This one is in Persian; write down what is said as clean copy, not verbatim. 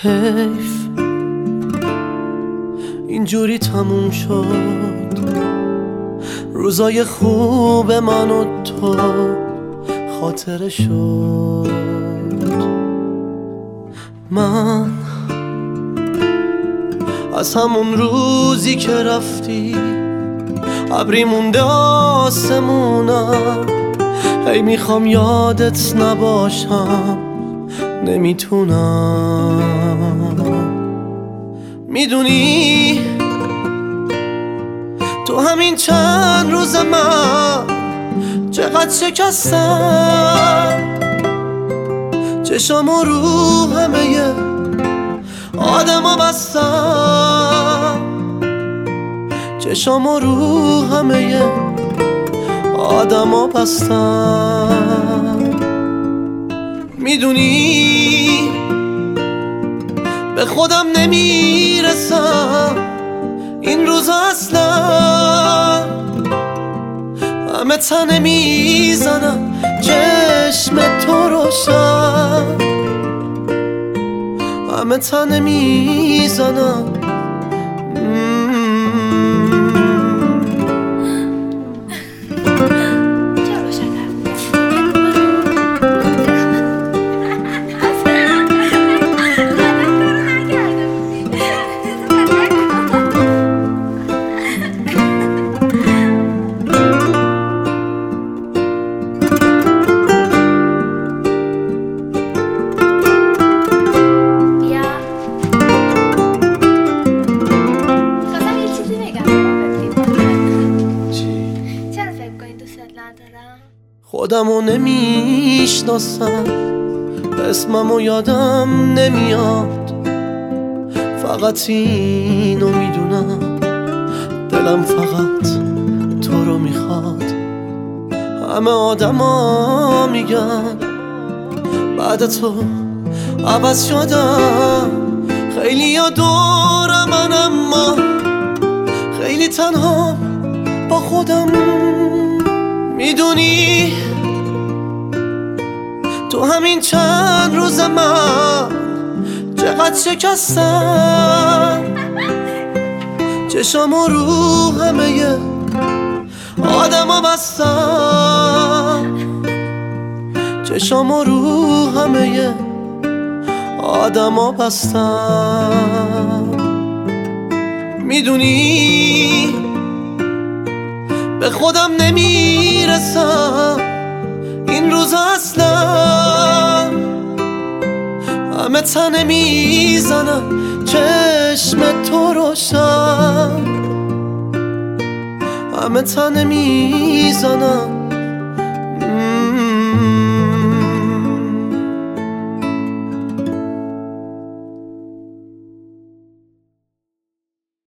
حیف اینجوری تموم شد روزای خوب من و تو خاطره شد. من از همون روزی که رفتی ابری مونده آسمونم، هی میخوام یادت نباشم نمیتونم. میدونی تو همین چند روز من چقدر شکستم، چشامو رو همه آدما بستم، چشامو رو همه آدما بستم. میدونی به خودم نمیرسم این روز اصلا، همه تنه میزنم چشم تو روشن، همه تنه میزنم. خودمو نمیشناسم، اسممو یادم نمیاد، فقط اینو میدونم دلم فقط تو رو میخواد. همه آدما میگن بعد تو عوض شدم، خیلی ها دور من اما خیلی تنها با خودم. میدونی تو همین چند روز من چقدر شکستم، چشامو رو همه آدما بستم، چشامو رو همه آدما بستم. میدونی به خودم نمیرسم این روز اصلا، همه تنه میزنم چشم تو روشن، همه تنه میزنم.